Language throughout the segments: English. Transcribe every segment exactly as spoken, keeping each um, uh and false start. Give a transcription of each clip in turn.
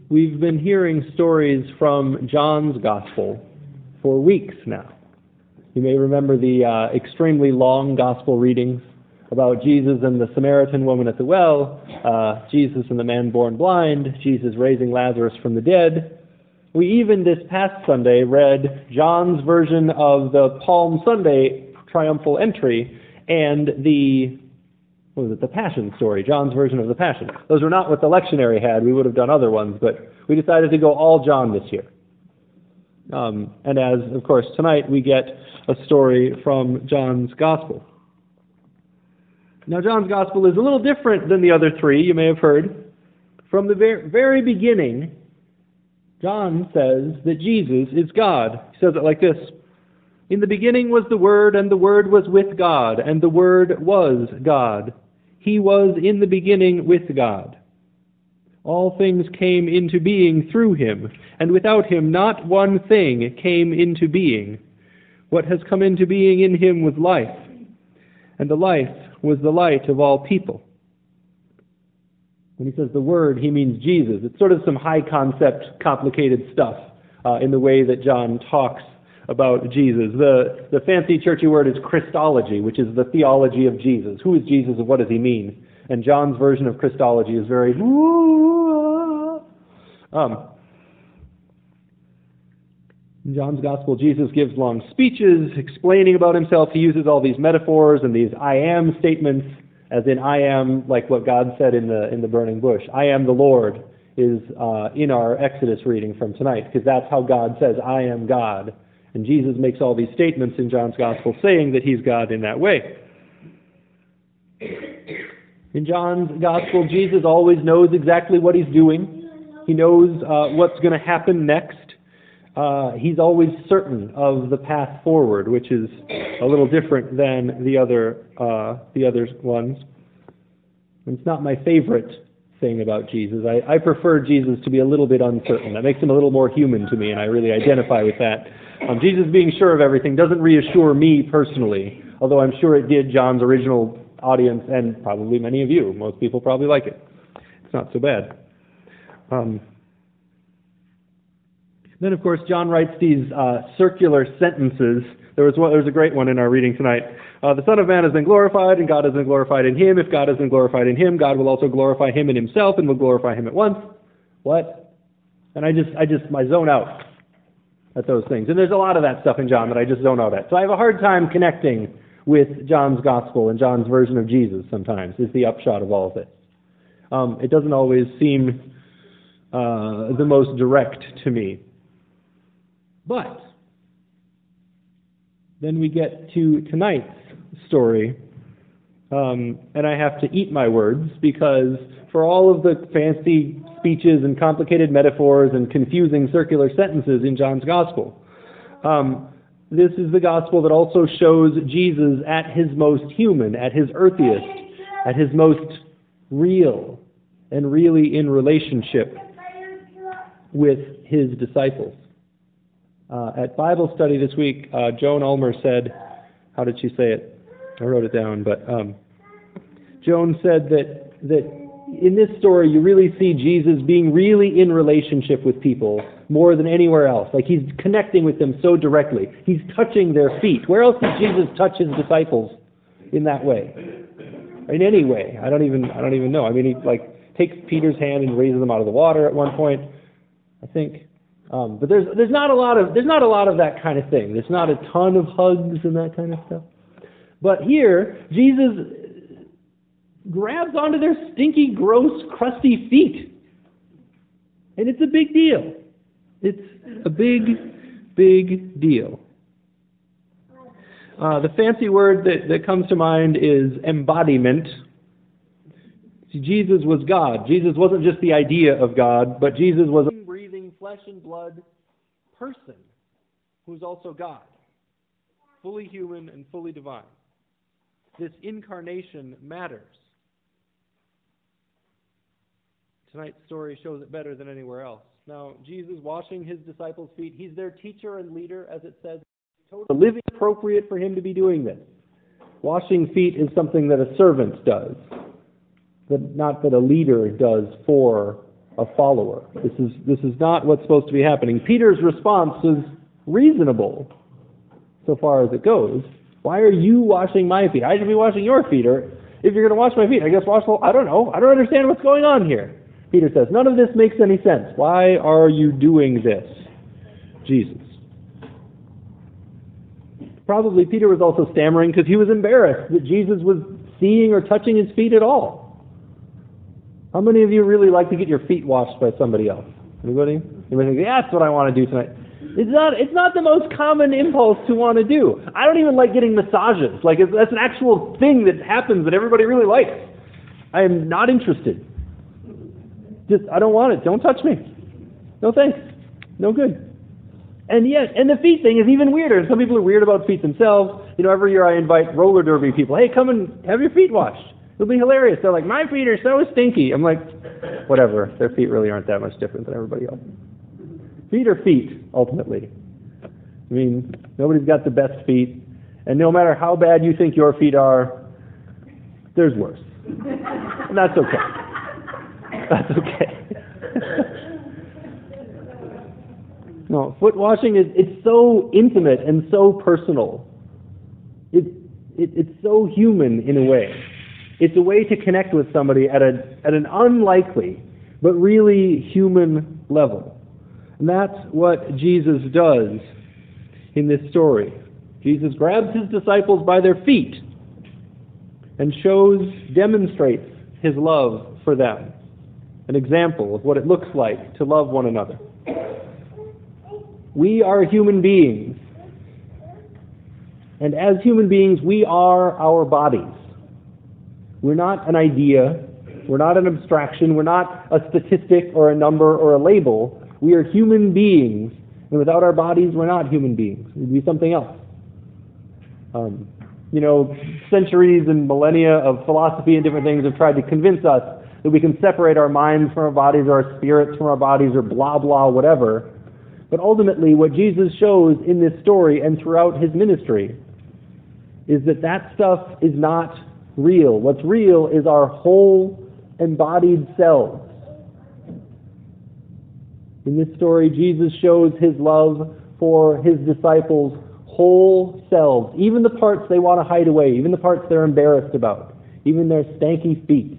We've been hearing stories from John's Gospel for weeks now. You may remember the uh, extremely long Gospel readings about Jesus and the Samaritan woman at the well, uh, Jesus and the man born blind, Jesus raising Lazarus from the dead. We even this past Sunday read John's version of the Palm Sunday triumphal entry and the what was it, the Passion story, John's version of the Passion. Those were not what the lectionary had. We would have done other ones, but we decided to go all John this year. Um, and as, of course, tonight we get a story from John's Gospel. Now, John's Gospel is a little different than the other three, you may have heard. From the very, very beginning, John says that Jesus is God. He says it like this: "In the beginning was the Word, and the Word was with God, and the Word was God. He was in the beginning with God. All things came into being through him, and without him not one thing came into being. What has come into being in him was life, and the life was the light of all people." When he says the Word, he means Jesus. It's sort of some high-concept, complicated stuff uh, in the way that John talks about Jesus. The, the fancy churchy word is Christology, which is the theology of Jesus. Who is Jesus and what does he mean? And John's version of Christology is very... Um, in John's Gospel, Jesus gives long speeches explaining about himself. He uses all these metaphors and these I am statements, as in I am, like what God said in the in the burning bush. I am the Lord is uh, in our Exodus reading from tonight, because that's how God says, I am God. And Jesus makes all these statements in John's Gospel saying that he's God in that way. In John's Gospel, Jesus always knows exactly what he's doing. He knows uh, what's going to happen next. Uh, he's always certain of the path forward, which is a little different than the other uh, the other ones. And it's not my favorite thing about Jesus. I, I prefer Jesus to be a little bit uncertain. That makes him a little more human to me, and I really identify with that. Um, Jesus being sure of everything doesn't reassure me personally, although I'm sure it did John's original audience and probably many of you. Most people probably like it. It's not so bad. Um, then, of course, John writes these uh, circular sentences. There was one, there was a great one in our reading tonight. Uh, the Son of Man has been glorified, and God has been glorified in him. If God has been glorified in him, God will also glorify him in himself, and will glorify him at once. What? And I just, I just, I zone out at those things. And there's a lot of that stuff in John that I just zone out at. So I have a hard time connecting with John's Gospel and John's version of Jesus sometimes, is the upshot of all of this. Um, it doesn't always seem uh, the most direct to me. But then we get to tonight's story, um, and I have to eat my words, because for all of the fancy speeches and complicated metaphors and confusing circular sentences in John's Gospel, um, this is the Gospel that also shows Jesus at his most human, at his earthiest, at his most real, and really in relationship with his disciples. Uh, at Bible study this week, uh, Joan Ulmer said, how did she say it? I wrote it down, but um, Joan said that that in this story you really see Jesus being really in relationship with people more than anywhere else. Like he's connecting with them so directly. He's touching their feet. Where else does Jesus touch his disciples in that way? In any way? I don't even I don't even know. I mean, he like takes Peter's hand and raises them out of the water at one point, I think. Um, but there's there's not a lot of there's not a lot of that kind of thing. There's not a ton of hugs and that kind of stuff. But here, Jesus grabs onto their stinky, gross, crusty feet, and it's a big deal. It's a big, big deal. Uh, the fancy word that, that comes to mind is embodiment. See, Jesus was God. Jesus wasn't just the idea of God, but Jesus was a breathing, flesh and blood person who's also God, fully human and fully divine. This incarnation matters. Tonight's story shows it better than anywhere else. Now, Jesus washing his disciples' feet, he's their teacher and leader, as it says. It's totally living appropriate for him to be doing this. Washing feet is something that a servant does, but not that a leader does for a follower. This is, this is not what's supposed to be happening. Peter's response is reasonable so far as it goes. Why are you washing my feet? I should be washing your feet. Or if you're going to wash my feet, I guess wash the... I don't know. I don't understand what's going on here. Peter says, none of this makes any sense. Why are you doing this, Jesus? Probably Peter was also stammering because he was embarrassed that Jesus was seeing or touching his feet at all. How many of you really like to get your feet washed by somebody else? Anybody? Anybody think, yeah, that's what I want to do tonight? It's not, it's not the most common impulse to want to do. I don't even like getting massages. Like, it's, that's an actual thing that happens that everybody really likes. I am not interested. Just, I don't want it. Don't touch me. No thanks. No good. And yet, and the feet thing is even weirder. Some people are weird about feet themselves. You know, every year I invite roller derby people. Hey, come and have your feet washed. It'll be hilarious. They're like, my feet are so stinky. I'm like, whatever. Their feet really aren't that much different than everybody else. Feet are feet, ultimately. I mean, nobody's got the best feet. And no matter how bad you think your feet are, there's worse. And that's okay. That's okay. No, foot washing is it's so intimate and so personal. It, it, it's so human in a way. It's a way to connect with somebody at a at an unlikely but really human level. And that's what Jesus does in this story. Jesus grabs his disciples by their feet and shows, demonstrates his love for them. An example of what it looks like to love one another. We are human beings. And as human beings, we are our bodies. We're not an idea. We're not an abstraction. We're not a statistic or a number or a label. We are human beings. And without our bodies, we're not human beings. We'd be something else. Um, you know, centuries and millennia of philosophy and different things have tried to convince us that we can separate our minds from our bodies or our spirits from our bodies or blah, blah, whatever. But ultimately, what Jesus shows in this story and throughout his ministry is that that stuff is not real. What's real is our whole embodied selves. In this story, Jesus shows his love for his disciples' whole selves, even the parts they want to hide away, even the parts they're embarrassed about, even their stanky feet.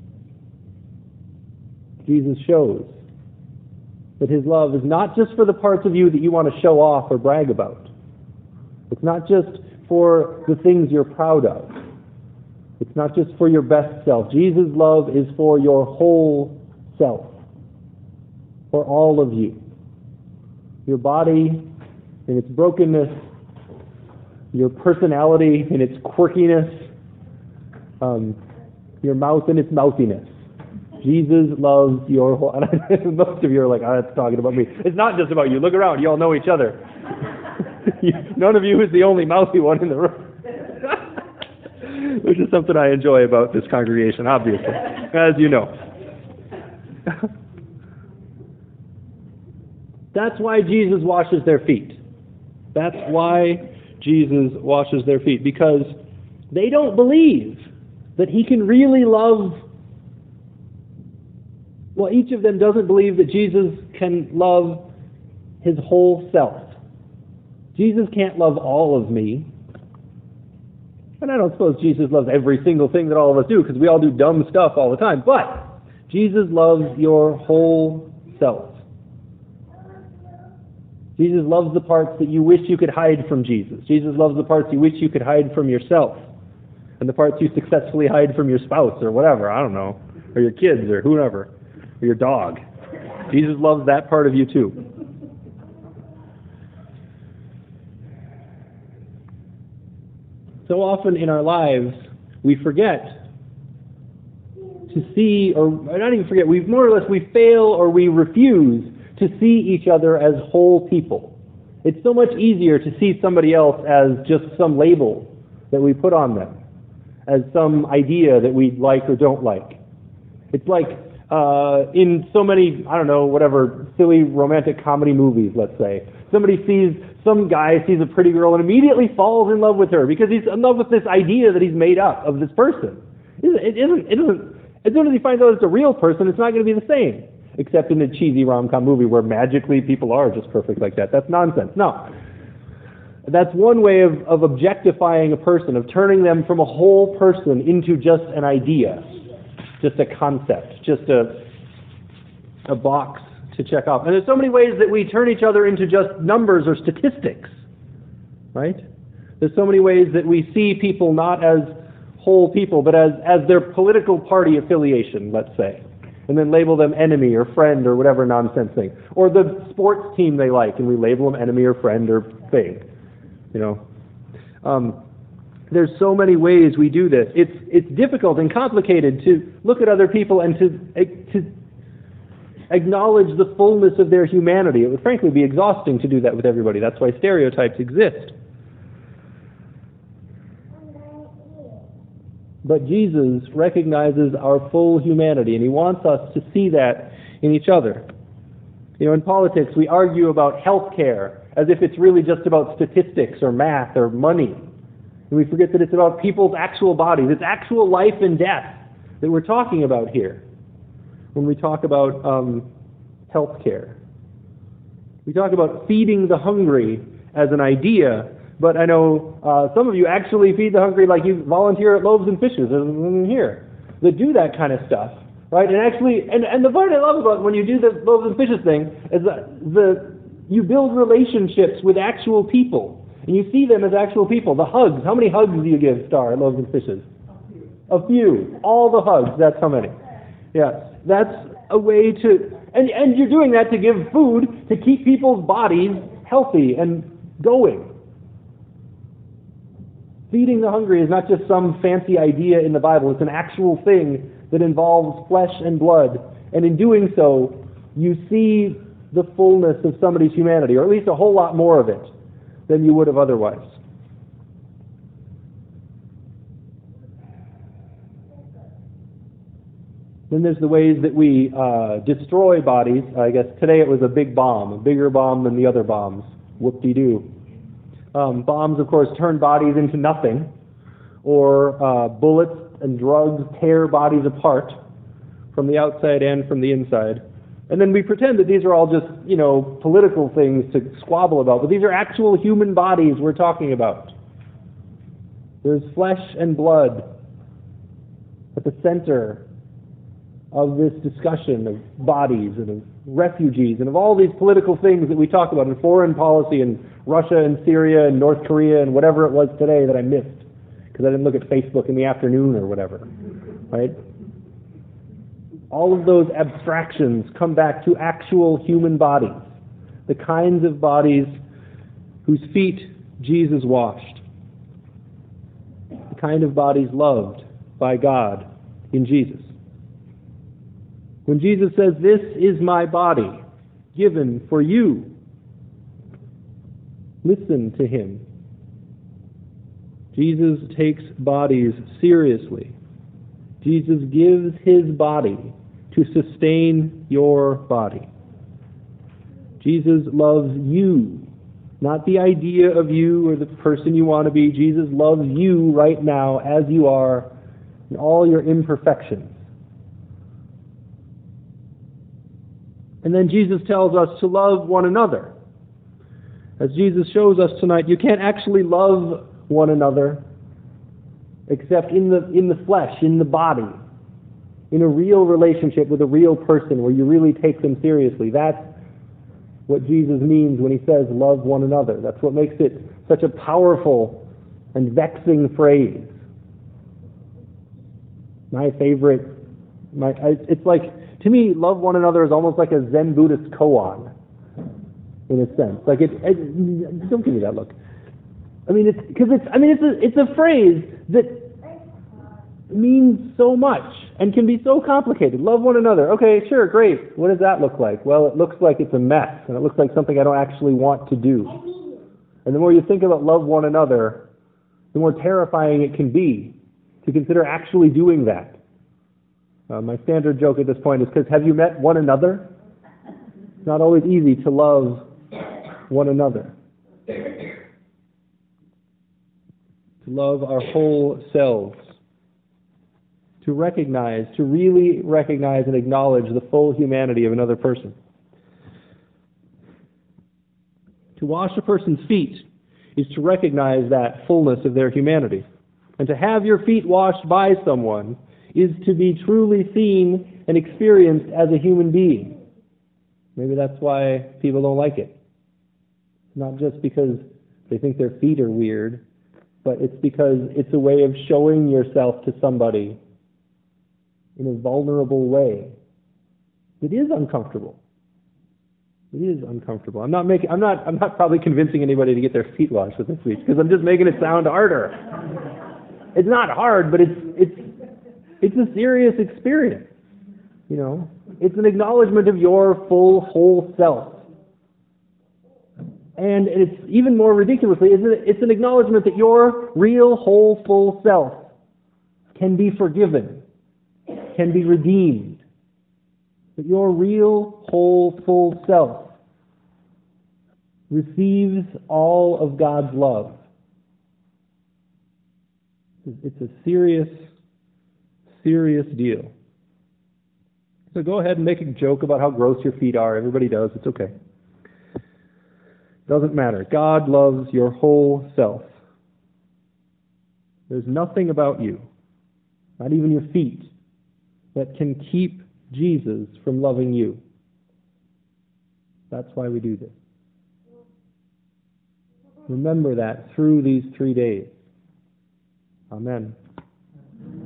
Jesus shows that his love is not just for the parts of you that you want to show off or brag about. It's not just for the things you're proud of. It's not just for your best self. Jesus' love is for your whole self. For all of you. Your body in its brokenness, your personality in its quirkiness, um, your mouth in its mouthiness. Jesus loves your whole... And most of you are like, oh, that's talking about me. It's not just about you. Look around. You all know each other. None of you is the only mouthy one in the room. Which is something I enjoy about this congregation, obviously, as you know. That's why Jesus washes their feet. That's why Jesus washes their feet. Because they don't believe that he can really love... Well, each of them doesn't believe that Jesus can love his whole self. Jesus can't love all of me. And I don't suppose Jesus loves every single thing that all of us do, because we all do dumb stuff all the time. But Jesus loves your whole self. Jesus loves the parts that you wish you could hide from Jesus. Jesus loves the parts you wish you could hide from yourself. And the parts you successfully hide from your spouse or whatever, I don't know. Or your kids or whoever. Or your dog. Jesus loves that part of you too. So often in our lives, we forget to see, or not even forget, we more or less we fail or we refuse to see each other as whole people. It's so much easier to see somebody else as just some label that we put on them, as some idea that we like or don't like. It's like uh, in so many, I don't know, whatever, silly romantic comedy movies, let's say. Somebody sees, some guy sees a pretty girl and immediately falls in love with her because he's in love with this idea that he's made up of this person. It isn't, it isn't, as soon as he finds out it's a real person, it's not going to be the same. except in a cheesy rom-com movie where magically people are just perfect like that. That's nonsense. No. That's one way of, of objectifying a person, of turning them from a whole person into just an idea, just a concept, just a, a box to check off. And there's so many ways that we turn each other into just numbers or statistics, right? There's so many ways that we see people not as whole people, but as, as their political party affiliation, let's say, and then label them enemy or friend or whatever nonsense thing. Or the sports team they like, and we label them enemy or friend or thing. You know, um, there's so many ways we do this. It's it's difficult and complicated to look at other people and to to acknowledge the fullness of their humanity. It would frankly be exhausting to do that with everybody. That's why stereotypes exist. But Jesus recognizes our full humanity, and he wants us to see that in each other. You know, in politics, we argue about health care as if it's really just about statistics or math or money. And we forget that it's about people's actual bodies. It's actual life and death that we're talking about here when we talk about um, health care. We talk about feeding the hungry as an idea, but I know uh, some of you actually feed the hungry, like you volunteer at Loaves and Fishes in here, that do that kind of stuff, right? And actually, and, and the part I love about when you do the Loaves and Fishes thing is that the you build relationships with actual people, and you see them as actual people. The hugs, how many hugs do you give, Star, at Loaves and Fishes? A few. A few. All the hugs, that's how many. Yeah, that's a way to, and, and you're doing that to give food to keep people's bodies healthy and going. Feeding the hungry is not just some fancy idea in the Bible. It's an actual thing that involves flesh and blood. And in doing so, you see the fullness of somebody's humanity, or at least a whole lot more of it than you would have otherwise. Then there's the ways that we uh, destroy bodies. I guess today it was a big bomb, a bigger bomb than the other bombs. Whoop-de-doo. Um, bombs, of course, turn bodies into nothing, or uh, bullets and drugs tear bodies apart from the outside and from the inside. And then we pretend that these are all just, you know, political things to squabble about, but these are actual human bodies we're talking about. There's flesh and blood at the center of this discussion of bodies and of refugees and of all these political things that we talk about in foreign policy and Russia and Syria and North Korea and whatever it was today that I missed because I didn't look at Facebook in the afternoon or whatever, right? All of those abstractions come back to actual human bodies, the kinds of bodies whose feet Jesus washed, the kind of bodies loved by God in Jesus. When Jesus says, "This is my body given for you," listen to him. Jesus takes bodies seriously. Jesus gives his body to sustain your body. Jesus loves you, not the idea of you or the person you want to be. Jesus loves you right now as you are in all your imperfections. And then Jesus tells us to love one another. As Jesus shows us tonight, you can't actually love one another except in the in the flesh, in the body, in a real relationship with a real person where you really take them seriously. That's what Jesus means when he says love one another. That's what makes it such a powerful and vexing phrase. My favorite, my I, it's like, to me, love one another is almost like a Zen Buddhist koan, in a sense. Like it, it don't give me that look. I mean, it's because it's. I mean, it's a it's a phrase that means so much and can be so complicated. Love one another. Okay, sure, great. What does that look like? Well, it looks like it's a mess, and it looks like something I don't actually want to do. And the more you think about love one another, the more terrifying it can be to consider actually doing that. Uh, my standard joke at this point is because have you met one another? It's not always easy to love one another. To love our whole selves. to recognize, to really recognize and acknowledge the full humanity of another person. To wash a person's feet is to recognize that fullness of their humanity. And to have your feet washed by someone is to be truly seen and experienced as a human being. Maybe that's why people don't like it. Not just because they think their feet are weird, but it's because it's a way of showing yourself to somebody in a vulnerable way. It is uncomfortable. It is uncomfortable. I'm not making. I'm not. I'm not probably convincing anybody to get their feet washed with this speech because I'm just making it sound harder. It's not hard, but it's it's it's a serious experience. You know, it's an acknowledgement of your full, whole self. And it's even more ridiculously, it's an acknowledgement that your real, whole, full self can be forgiven, can be redeemed. That your real, whole, full self receives all of God's love. It's a serious, serious deal. So go ahead and make a joke about how gross your feet are. Everybody does. It's okay. Doesn't matter. God loves your whole self. There's nothing about you, not even your feet, that can keep Jesus from loving you. That's why we do this. Remember that through these three days. Amen.